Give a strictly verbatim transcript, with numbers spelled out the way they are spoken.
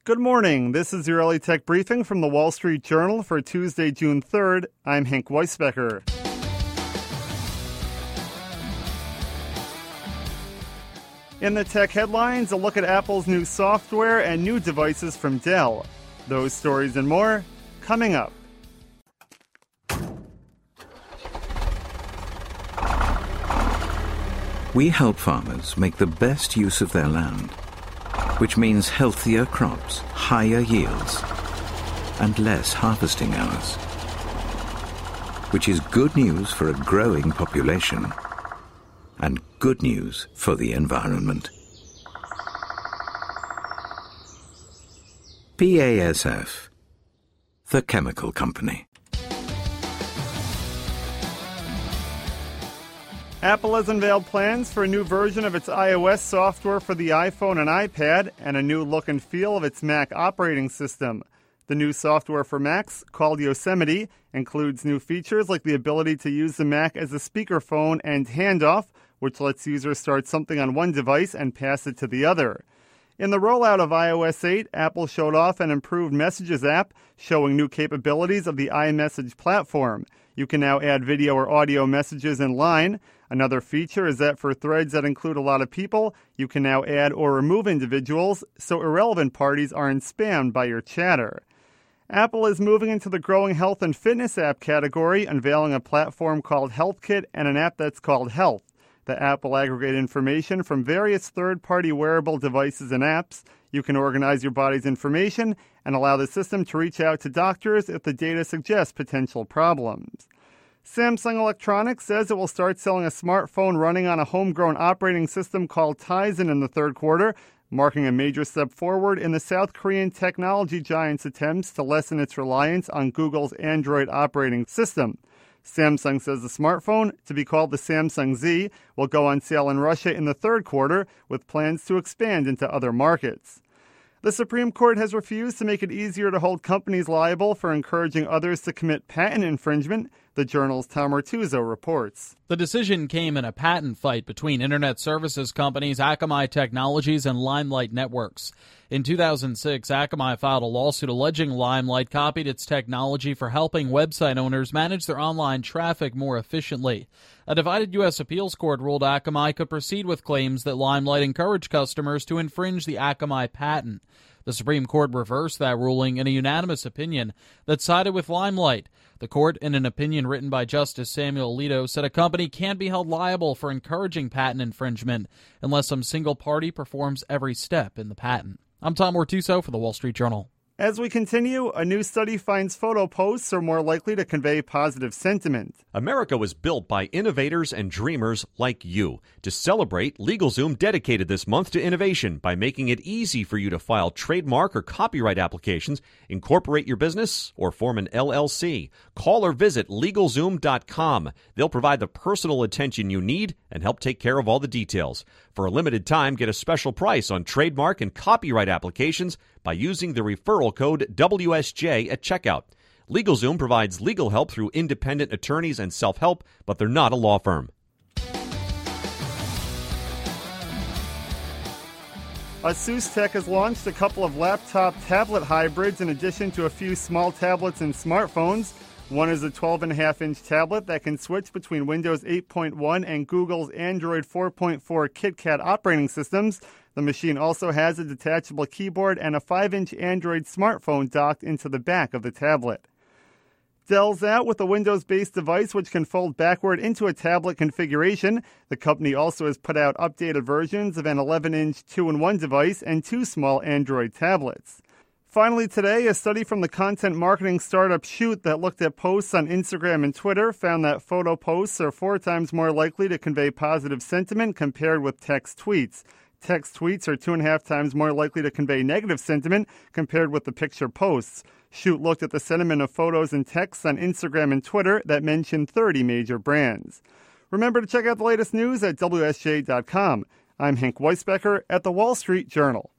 Good morning. This is your Early Tech Briefing from the Wall Street Journal for Tuesday, June third. I'm Hank Weisbecker. In the tech headlines, a look at Apple's new software and new devices from Dell. Those stories and more coming up. We help farmers make the best use of their land, which means healthier crops, higher yields, and less harvesting hours, which is good news for a growing population and good news for the environment. B A S F, the chemical company. Apple has unveiled plans for a new version of its iOS software for the iPhone and iPad and a new look and feel of its Mac operating system. The new software for Macs, called Yosemite, includes new features like the ability to use the Mac as a speakerphone and handoff, which lets users start something on one device and pass it to the other. In the rollout of iOS eight, Apple showed off an improved Messages app showing new capabilities of the iMessage platform. You can now add video or audio messages in line. Another feature is that for threads that include a lot of people, you can now add or remove individuals so irrelevant parties aren't spammed by your chatter. Apple is moving into the growing health and fitness app category, unveiling a platform called HealthKit and an app that's called Health. The app will aggregate information from various third-party wearable devices and apps. You can organize your body's information and allow the system to reach out to doctors if the data suggests potential problems. Samsung Electronics says it will start selling a smartphone running on a homegrown operating system called Tizen in the third quarter, marking a major step forward in the South Korean technology giant's attempts to lessen its reliance on Google's Android operating system. Samsung says the smartphone, to be called the Samsung Z, will go on sale in Russia in the third quarter, with plans to expand into other markets. The Supreme Court has refused to make it easier to hold companies liable for encouraging others to commit patent infringement, the Journal's Tom Ortuzzo reports. The decision came in a patent fight between internet services companies Akamai Technologies and Limelight Networks. In two thousand six, Akamai filed a lawsuit alleging Limelight copied its technology for helping website owners manage their online traffic more efficiently. A divided U S appeals court ruled Akamai could proceed with claims that Limelight encouraged customers to infringe the Akamai patent. The Supreme Court reversed that ruling in a unanimous opinion that sided with Limelight. The court, in an opinion written by Justice Samuel Alito, said a company can't be held liable for encouraging patent infringement unless some single party performs every step in the patent. I'm Tom Ortuzzo for the Wall Street Journal. As we continue, a new study finds photo posts are more likely to convey positive sentiment. America was built by innovators and dreamers like you. To celebrate, LegalZoom dedicated this month to innovation by making it easy for you to file trademark or copyright applications, incorporate your business, or form an L L C. Call or visit LegalZoom dot com. They'll provide the personal attention you need and help take care of all the details. For a limited time, get a special price on trademark and copyright applications by using the referral code W S J at checkout. LegalZoom provides legal help through independent attorneys and self-help, but they're not a law firm. ASUS Tech has launched a couple of laptop-tablet hybrids in addition to a few small tablets and smartphones. One is a twelve point five inch tablet that can switch between Windows eight point one and Google's Android four point four KitKat operating systems. The machine also has a detachable keyboard and a five inch Android smartphone docked into the back of the tablet. Dell's out with a Windows-based device which can fold backward into a tablet configuration. The company also has put out updated versions of an eleven inch two in one device and two small Android tablets. Finally today, a study from the content marketing startup Shoot that looked at posts on Instagram and Twitter found that photo posts are four times more likely to convey positive sentiment compared with text tweets. Text tweets are two and a half times more likely to convey negative sentiment compared with the picture posts. Shoot looked at the sentiment of photos and texts on Instagram and Twitter that mention thirty major brands. Remember to check out the latest news at W S J dot com. I'm Hank Weisbecker at the Wall Street Journal.